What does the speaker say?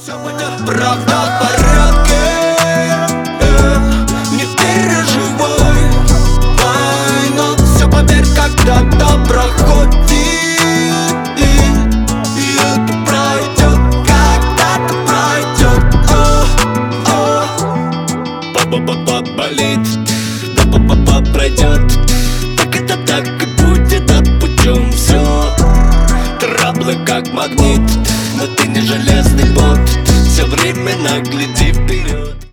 Правда в порядке, не переживай, но все, поверь, когда-то проходит, и это пройдет, когда-то пройдет. Болит, да пройдет, так это так и будет, а путем все. Траблы как магнит, но ты не железный бот, все временно гляди.